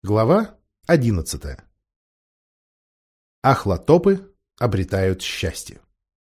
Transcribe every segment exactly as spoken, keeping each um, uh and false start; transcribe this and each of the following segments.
Глава одиннадцатая. Ахлотопы обретают счастье.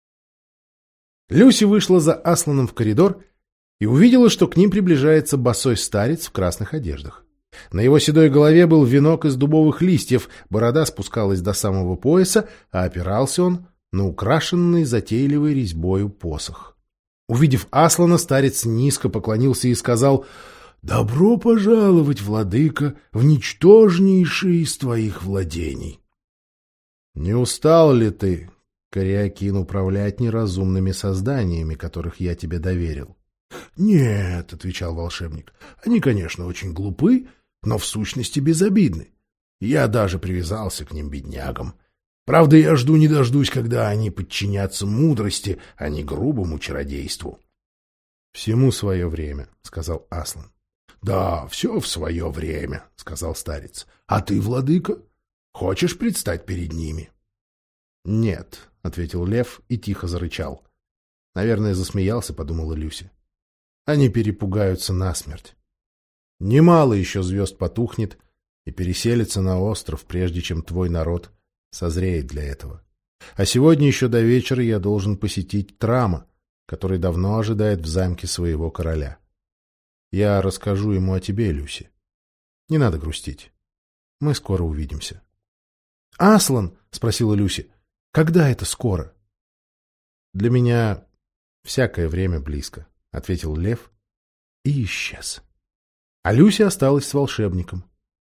Люси вышла за Асланом в коридор и увидела, что к ним приближается босой старец в красных одеждах. На его седой голове был венок из дубовых листьев, борода спускалась до самого пояса, а опирался он на украшенный затейливой резьбою посох. Увидев Аслана, старец низко поклонился и сказал: «Добро пожаловать, владыка, в ничтожнейшее из твоих владений». «Не устал ли ты, Кариакин, управлять неразумными созданиями, которых я тебе доверил?» «Нет», — отвечал волшебник, — «они, конечно, очень глупы, но в сущности безобидны. Я даже привязался к ним, беднягам. Правда, я жду не дождусь, когда они подчинятся мудрости, а не грубому чародейству». «Всему свое время», — сказал Аслан. «Да, все в свое время», — сказал старец. «А ты, владыка, хочешь предстать перед ними?» «Нет», — ответил лев и тихо зарычал. Наверное, засмеялся, подумала Люси. «Они перепугаются насмерть. Немало еще звезд потухнет и переселится на остров, прежде чем твой народ созреет для этого. А сегодня еще до вечера я должен посетить Трама, который давно ожидает в замке своего короля. Я расскажу ему о тебе, Люси. Не надо грустить. Мы скоро увидимся». «Аслан?» — спросила Люси. «Когда это скоро?» «Для меня всякое время близко», — ответил лев и исчез. А Люси осталась с волшебником.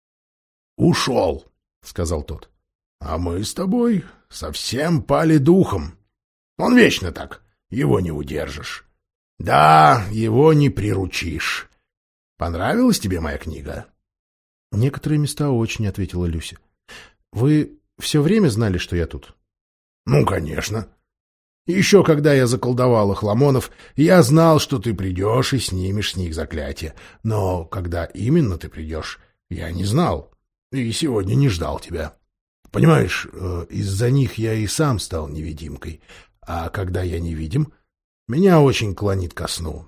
«Ушел», — сказал тот. «А мы с тобой совсем пали духом. Он вечно так, его не удержишь. Да, его не приручишь. Понравилась тебе моя книга?» «Некоторые места очень», — ответила Люси. «Вы все время знали, что я тут?» «Ну, конечно. Еще когда я заколдовал Охламонов, я знал, что ты придешь и снимешь с них заклятие. Но когда именно ты придешь, я не знал. И сегодня не ждал тебя. Понимаешь, из-за них я и сам стал невидимкой. А когда я невидим, меня очень клонит ко сну».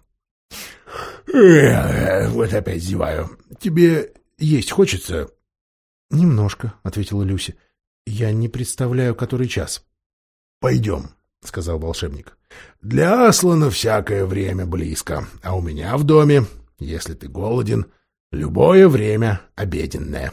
Эх, вот опять зеваю. Тебе есть хочется? Немножко, ответила Люси. Я не представляю, который час. Пойдем, сказал волшебник. Для Аслана всякое время близко, а у меня в доме, если ты голоден, любое время обеденное.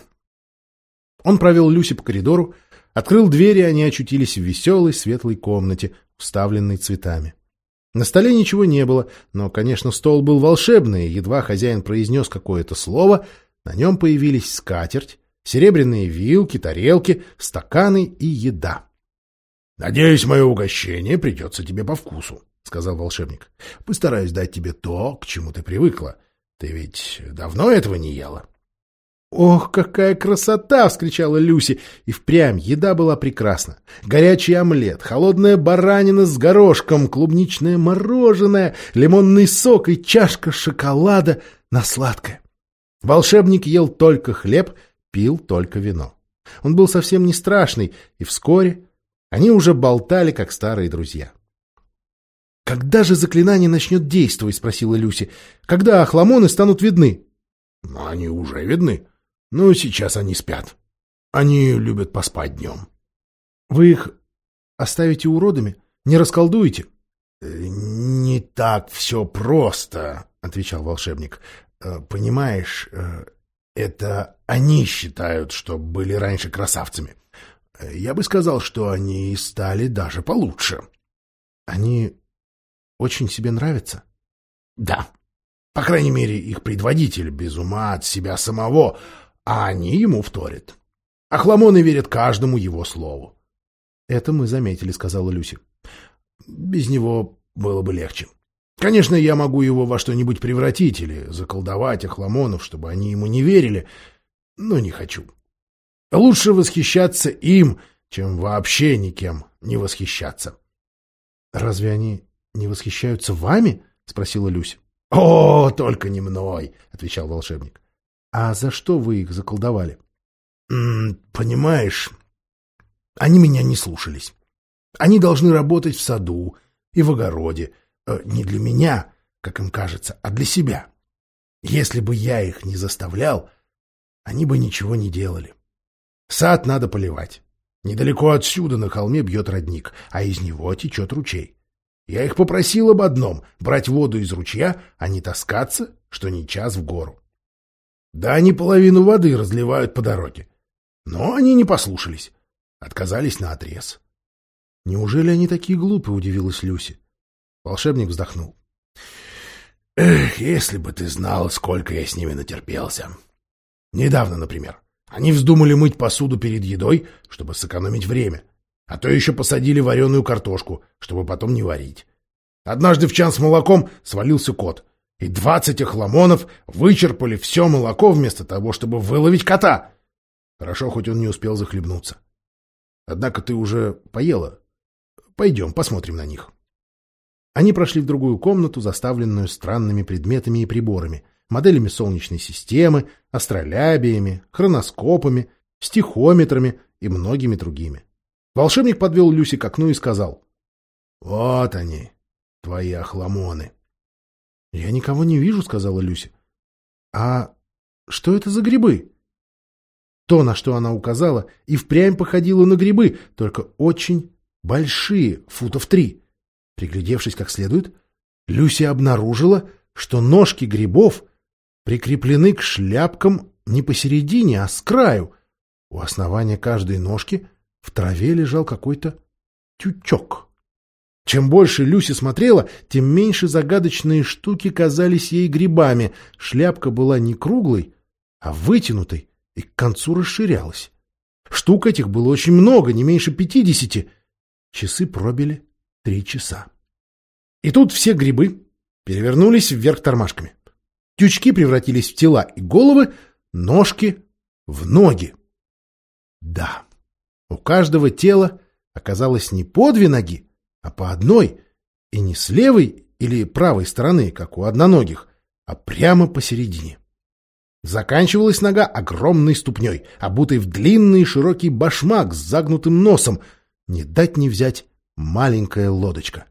Он провел Люси по коридору, открыл дверь, и они очутились в веселой светлой комнате, уставленной цветами. На столе ничего не было, но, конечно, стол был волшебный, и едва хозяин произнес какое-то слово, на нем появились скатерть, серебряные вилки, тарелки, стаканы и еда. — Надеюсь, мое угощение придется тебе по вкусу, — сказал волшебник. — Постараюсь дать тебе то, к чему ты привыкла. Ты ведь давно этого не ела? «Ох, какая красота!» — вскричала Люси. И впрямь еда была прекрасна. Горячий омлет, холодная баранина с горошком, клубничное мороженое, лимонный сок и чашка шоколада на сладкое. Волшебник ел только хлеб, пил только вино. Он был совсем не страшный, и вскоре они уже болтали, как старые друзья. «Когда же заклинание начнет действовать?» — спросила Люси. «Когда охламоны станут видны?» «Они уже видны. Но сейчас они спят. Они любят поспать днем». «Вы их оставите уродами? Не расколдуете?» «Не так все просто», — отвечал волшебник. «Понимаешь, это они считают, что были раньше красавцами. Я бы сказал, что они стали даже получше». «Они очень себе нравятся?» «Да. По крайней мере, их предводитель без ума от себя самого, а они ему вторят. Охламоны верят каждому его слову». «Это мы заметили», — сказала Люси. «Без него было бы легче. Конечно, я могу его во что-нибудь превратить или заколдовать охламонов, чтобы они ему не верили, но не хочу. Лучше восхищаться им, чем вообще никем не восхищаться». «Разве они не восхищаются вами?» — спросила Люси. «О, только не мной», — отвечал волшебник. «А за что вы их заколдовали?» М-м, «Понимаешь, они меня не слушались. Они должны работать в саду и в огороде. Не для меня, как им кажется, а для себя. Если бы я их не заставлял, они бы ничего не делали. Сад надо поливать. Недалеко отсюда на холме бьет родник, а из него течет ручей. Я их попросил об одном — брать воду из ручья, а не таскаться, что ни час в гору. Да они половину воды разливают по дороге. Но они не послушались. Отказались наотрез. — Неужели они такие глупые? — удивилась Люси. Волшебник вздохнул. — Эх, если бы ты знал, сколько я с ними натерпелся. Недавно, например, они вздумали мыть посуду перед едой, чтобы сэкономить время. А то еще посадили вареную картошку, чтобы потом не варить. Однажды в чан с молоком свалился кот, и двадцать охламонов вычерпали все молоко вместо того, чтобы выловить кота. Хорошо, хоть он не успел захлебнуться. Однако ты уже поела. Пойдем, посмотрим на них. Они прошли в другую комнату, заставленную странными предметами и приборами, моделями Солнечной системы, астролябиями, хроноскопами, стихометрами и многими другими. Волшебник подвел Люси к окну и сказал: — Вот они, твои охламоны. — Я никого не вижу, — сказала Люси. — А что это за грибы? То, на что она указала, и впрямь походило на грибы, только очень большие, футов три. Приглядевшись как следует, Люси обнаружила, что ножки грибов прикреплены к шляпкам не посередине, а с краю. У основания каждой ножки в траве лежал какой-то тючок. Чем больше Люси смотрела, тем меньше загадочные штуки казались ей грибами. Шляпка была не круглой, а вытянутой и к концу расширялась. Штук этих было очень много, не меньше пятидесяти. Часы пробили три часа. И тут все грибы перевернулись вверх тормашками. Тючки превратились в тела и головы, ножки в ноги. Да, у каждого тела оказалось не по две ноги, а по одной, и не с левой или правой стороны, как у одноногих, а прямо посередине. Заканчивалась нога огромной ступней, обутой в длинный широкий башмак с загнутым носом, не дать не взять маленькая лодочка.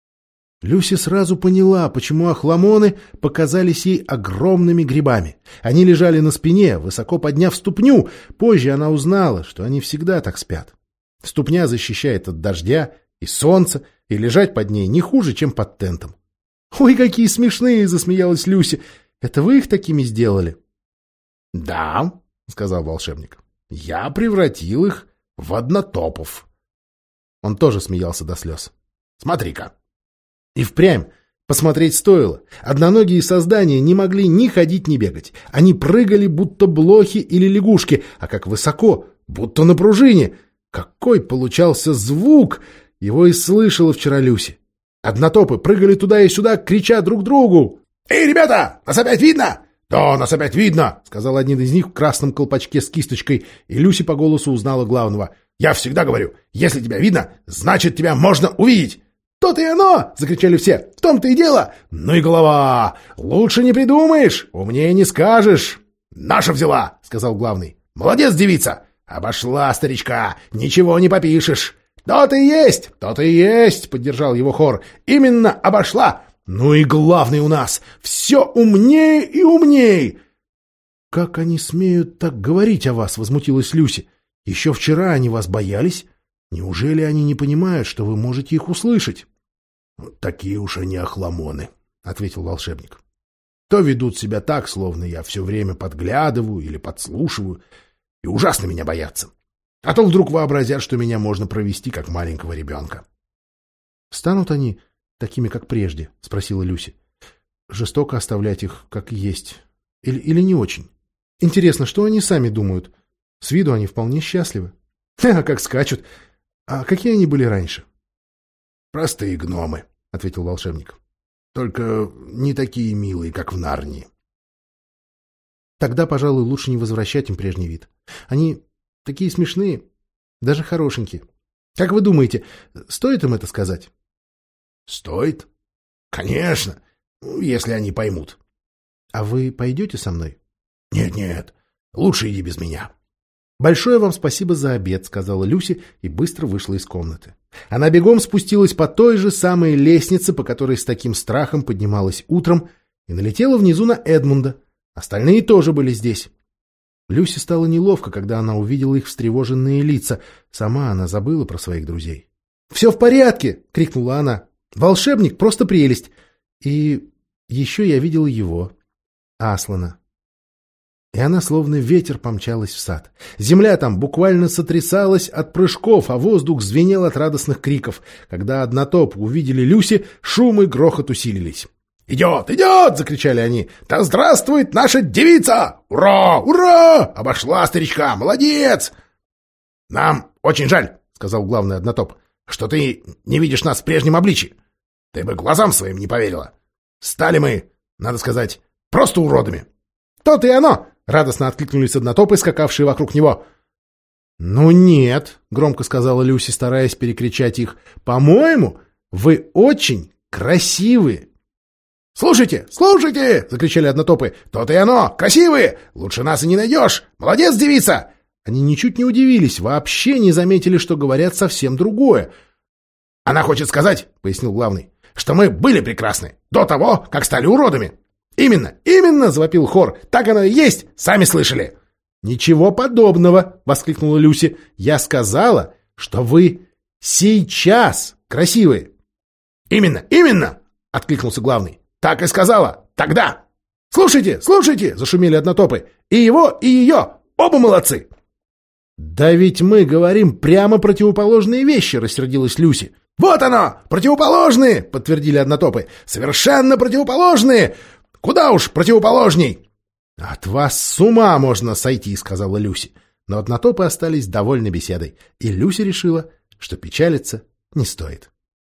Люси сразу поняла, почему охламоны показались ей огромными грибами. Они лежали на спине, высоко подняв ступню. Позже она узнала, что они всегда так спят. Ступня защищает от дождя и солнца, и лежать под ней не хуже, чем под тентом. — Ой, какие смешные! — засмеялась Люси. — Это вы их такими сделали? — Да, — сказал волшебник. — Я превратил их в однотопов. Он тоже смеялся до слез. — Смотри-ка. И впрямь посмотреть стоило. Одноногие создания не могли ни ходить, ни бегать. Они прыгали, будто блохи или лягушки, а как высоко, будто на пружине. Какой получался звук! Его и слышала вчера Люси. Однотопы прыгали туда и сюда, крича друг другу. — Эй, ребята, нас опять видно? — Да, нас опять видно, — сказал один из них в красном колпачке с кисточкой, и Люси по голосу узнала главного. — Я всегда говорю, если тебя видно, значит, тебя можно увидеть. «То-то и оно!» — закричали все. «В том-то и дело! Ну и голова! Лучше не придумаешь, умнее не скажешь!» «Наша взяла!» — сказал главный. «Молодец, девица! Обошла старичка! Ничего не попишешь!» «То-то и есть! То-то и есть!» — поддержал его хор. «Именно обошла! Ну и главный у нас! Все умнее и умней!» «Как они смеют так говорить о вас?» — возмутилась Люси. «Еще вчера они вас боялись. Неужели они не понимают, что вы можете их услышать?» — Такие уж они охламоны, — ответил волшебник. — То ведут себя так, словно я все время подглядываю или подслушиваю, и ужасно меня боятся. А то вдруг вообразят, что меня можно провести, как маленького ребенка. — Станут они такими, как прежде? — спросила Люси. — Жестоко оставлять их, как есть. Или, или не очень? Интересно, что они сами думают? С виду они вполне счастливы. — А как скачут! А какие они были раньше? — Простые гномы, — ответил волшебник. — Только не такие милые, как в Нарнии. — Тогда, пожалуй, лучше не возвращать им прежний вид. Они такие смешные, даже хорошенькие. Как вы думаете, стоит им это сказать? — Стоит? Конечно, если они поймут. — А вы пойдете со мной? — Нет-нет, лучше иди без меня. — Большое вам спасибо за обед, — сказала Люси и быстро вышла из комнаты. Она бегом спустилась по той же самой лестнице, по которой с таким страхом поднималась утром, и налетела внизу на Эдмунда. Остальные тоже были здесь. Люсе стало неловко, когда она увидела их встревоженные лица. Сама она забыла про своих друзей. «Все в порядке!» — крикнула она. «Волшебник просто прелесть! И еще я видела его, Аслана». И она словно ветер помчалась в сад. Земля там буквально сотрясалась от прыжков, а воздух звенел от радостных криков. Когда однотоп увидели Люси, шум и грохот усилились. «Идет! Идет!» — закричали они. «Да здравствует наша девица! Ура! Ура! Обошла старичка! Молодец!» «Нам очень жаль!» — сказал главный однотоп, — «что ты не видишь нас в прежнем обличии. Ты бы глазам своим не поверила. Стали мы, надо сказать, просто уродами». «То-то и оно!» — радостно откликнулись однотопы, скакавшие вокруг него. «Ну нет», — громко сказала Люси, стараясь перекричать их, — «по-моему, вы очень красивые». «Слушайте, слушайте!» — закричали однотопы. «То-то и оно! Красивые! Лучше нас и не найдешь! Молодец, девица!» Они ничуть не удивились, вообще не заметили, что говорят совсем другое. «Она хочет сказать, — пояснил главный, — что мы были прекрасны до того, как стали уродами». «Именно, именно!» — завопил хор. «Так оно и есть! Сами слышали!» «Ничего подобного!» — воскликнула Люси. «Я сказала, что вы сейчас красивые!» «Именно, именно!» — откликнулся главный. «Так и сказала! Тогда!» «Слушайте, слушайте!» — зашумели однотопы. «И его, и ее! Оба молодцы!» «Да ведь мы говорим прямо противоположные вещи!» — рассердилась Люси. «Вот оно! Противоположные!» — подтвердили однотопы. «Совершенно противоположные! Куда уж противоположней!» «От вас с ума можно сойти!» — сказала Люси. Но однотопы остались довольны беседой, и Люси решила, что печалиться не стоит.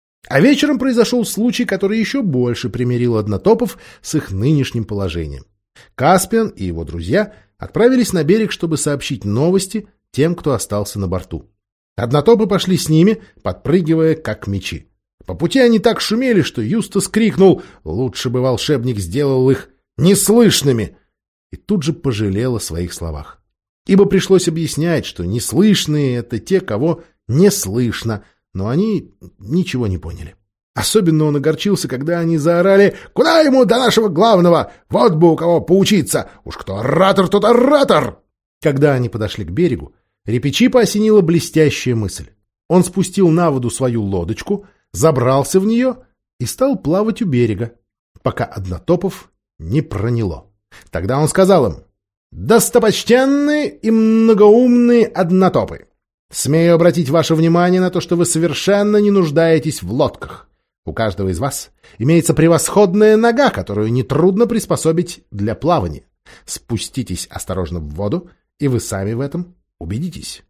А вечером произошел случай, который еще больше примирил однотопов с их нынешним положением. Каспиан и его друзья отправились на берег, чтобы сообщить новости тем, кто остался на борту. Однотопы пошли с ними, подпрыгивая, как мячи. По пути они так шумели, что Юстас крикнул: «Лучше бы волшебник сделал их неслышными!» И тут же пожалел о своих словах. Ибо пришлось объяснять, что неслышные — это те, кого не слышно, но они ничего не поняли. Особенно он огорчился, когда они заорали: «Куда ему до нашего главного? Вот бы у кого поучиться! Уж кто оратор, тот оратор!» Когда они подошли к берегу, Репичипа осенила блестящая мысль. Он спустил на воду свою лодочку, забрался в нее и стал плавать у берега, пока однотопов не проняло. Тогда он сказал им: «Достопочтенные и многоумные однотопы! Смею обратить ваше внимание на то, что вы совершенно не нуждаетесь в лодках. У каждого из вас имеется превосходная нога, которую нетрудно приспособить для плавания. Спуститесь осторожно в воду, и вы сами в этом убедитесь».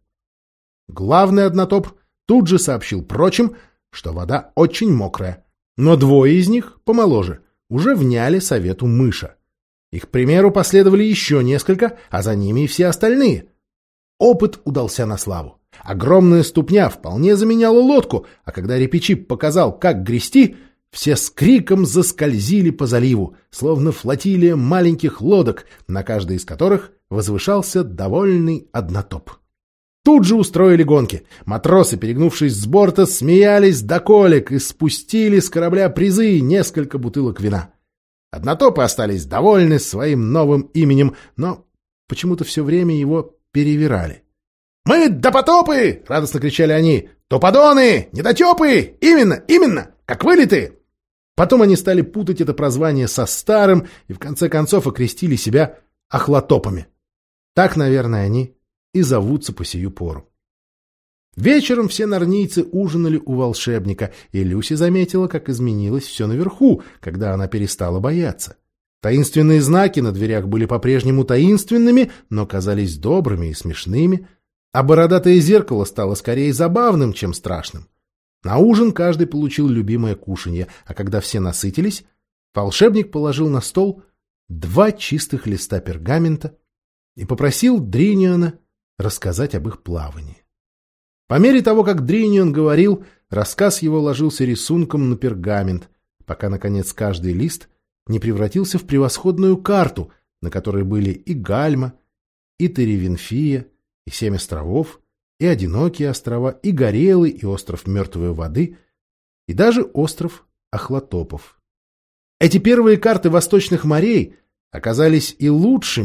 Главный однотоп тут же сообщил прочим, что вода очень мокрая, но двое из них, помоложе, уже вняли совету мыша. Их примеру последовали еще несколько, а за ними и все остальные. Опыт удался на славу. Огромная ступня вполне заменяла лодку, а когда Репичип показал, как грести, все с криком заскользили по заливу, словно флотилия маленьких лодок, на каждой из которых возвышался довольный однотоп. Тут же устроили гонки. Матросы, перегнувшись с борта, смеялись до колик и спустили с корабля призы и несколько бутылок вина. Однотопы остались довольны своим новым именем, но почему-то все время его перевирали. «Мы допотопы!» — радостно кричали они. «Топодоны! Недотепы! Именно, именно! Как вылитые!» Потом они стали путать это прозвание со старым и в конце концов окрестили себя охлотопами. Так, наверное, они и зовутся по сию пору. Вечером все нарнийцы ужинали у волшебника, и Люси заметила, как изменилось все наверху, когда она перестала бояться. Таинственные знаки на дверях были по-прежнему таинственными, но казались добрыми и смешными, а бородатое зеркало стало скорее забавным, чем страшным. На ужин каждый получил любимое кушанье, а когда все насытились, волшебник положил на стол два чистых листа пергамента и попросил Дриниона рассказать об их плавании. По мере того, как Дринион говорил, рассказ его ложился рисунком на пергамент, пока, наконец, каждый лист не превратился в превосходную карту, на которой были и Гальма, и Теревенфия, и Семь островов, и Одинокие острова, и Горелый, и остров Мертвой воды, и даже остров Охлотопов. Эти первые карты восточных морей оказались и лучшими,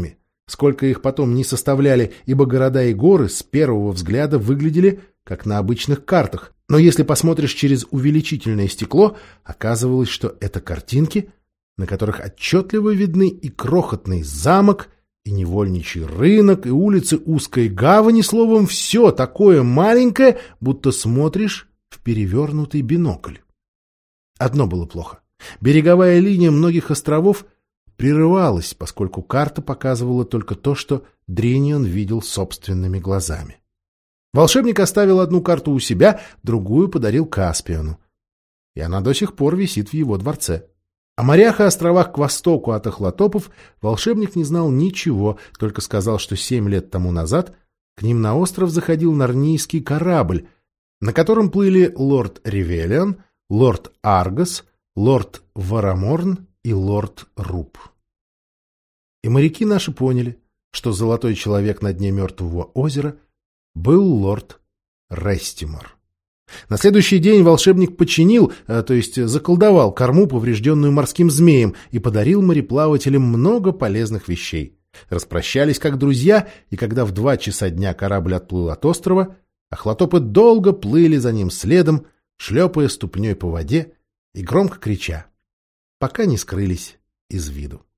Сколько их потом не составляли, ибо города и горы с первого взгляда выглядели как на обычных картах. Но если посмотришь через увеличительное стекло, оказывалось, что это картинки, на которых отчетливо видны и крохотный замок, и невольничий рынок, и улицы узкой гавани, словом, все такое маленькое, будто смотришь в перевернутый бинокль. Одно было плохо. Береговая линия многих островов прерывалась, поскольку карта показывала только то, что Дринион видел собственными глазами. Волшебник оставил одну карту у себя, другую подарил Каспиону. И она до сих пор висит в его дворце. О морях и островах к востоку от Охлотопов волшебник не знал ничего, только сказал, что семь лет тому назад к ним на остров заходил нарнийский корабль, на котором плыли лорд Ревелион, лорд Аргос, лорд Вараморн и лорд Руб. И моряки наши поняли, что золотой человек на дне мертвого озера был лорд Рестимор. На следующий день волшебник починил, то есть заколдовал корму, поврежденную морским змеем, и подарил мореплавателям много полезных вещей. Распрощались как друзья, и когда в два часа дня корабль отплыл от острова, охлотопы долго плыли за ним следом, шлепая ступней по воде и громко крича, пока не скрылись из виду.